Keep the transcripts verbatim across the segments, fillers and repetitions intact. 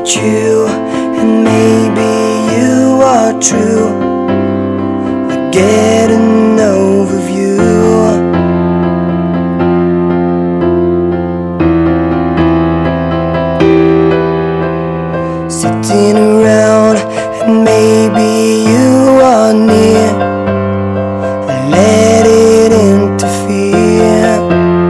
at you, and maybe you are true. I get an overview. Sitting around, and maybe you are near. Let it interfere.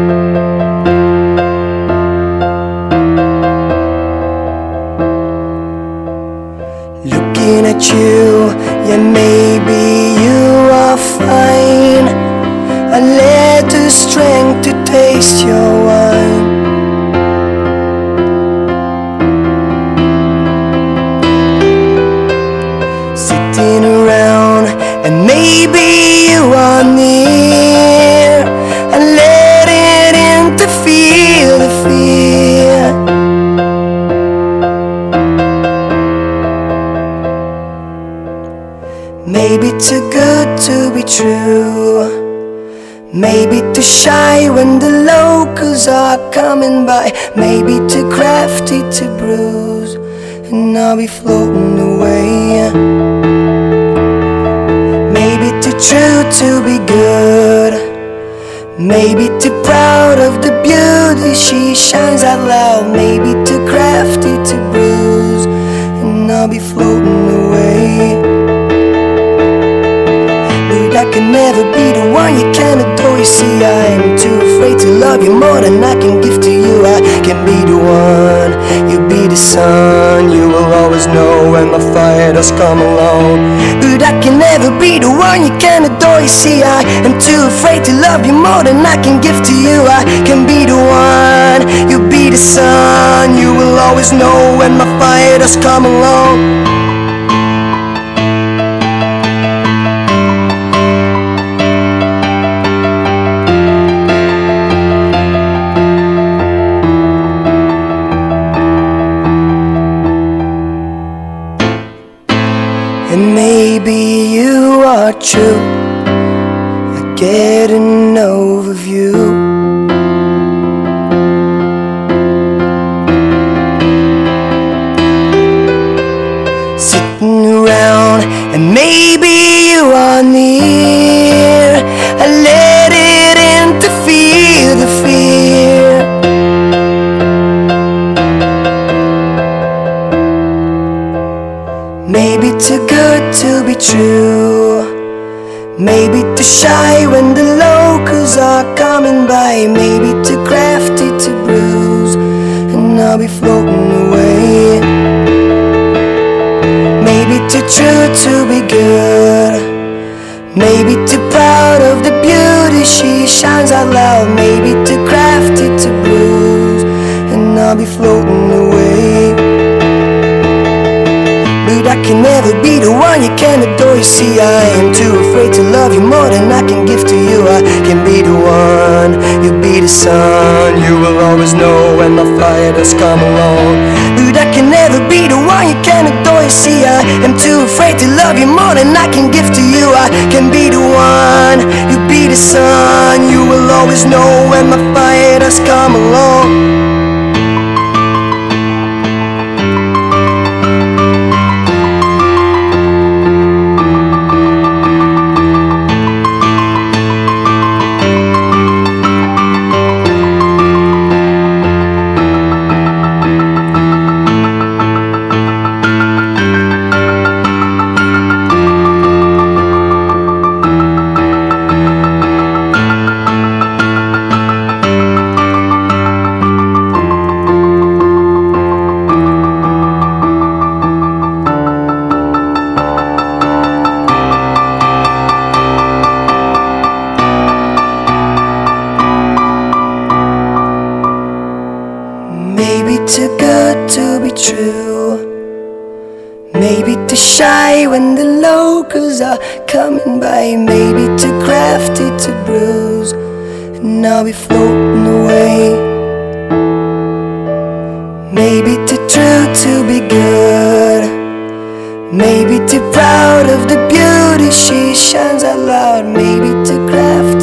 Looking at you, yeah, maybe you are fine. I let the strength to taste your wine. Sitting around, and maybe you are near. I let it interfere, the fear. Maybe too good to be true. Maybe too shy when the locals are coming by. Maybe too crafty to bruise, and I'll be floating away. Maybe too true to be good. Maybe too proud of the beauty she shines out loud. Maybe too crafty to bruise, and I'll be floating away. I can never be the one you can adore. You see, I'm too afraid to love you more than I can give to you. I can be the one, you be the sun. You will always know when my fire does come along. But I can never be the one you can adore. You see, I am too afraid to love you more than I can give to you. I can be the one, you be the sun. You will always know when my fire does come along. And maybe you are true. I get an overview. Sitting around, and maybe you are near. I let it interfere, the fear. Maybe too good to be true. Maybe too shy when the locals are coming by. Maybe too crafty to bruise, and I'll be floating away. Maybe too true to be good. Maybe too proud of the beauty she shines out loud. Maybe too crafty to bruise, and I'll be floating away. But I can never be the one you can adore. You see, I am too afraid to love you more than I can give to you. I can be the one, you be the sun. You will always know when my fire does come along. But I can never be the one you can adore. You see, I am too afraid to love you more than I can give to you. I can be the one, you be the sun. You will always know when my fire does come along. Maybe too good to be true. Maybe too shy when the locals are coming by. Maybe too crafty to bruise, and I'll be floating away. Maybe too true to be good. Maybe too proud of the beauty she shines out loud. Maybe too crafty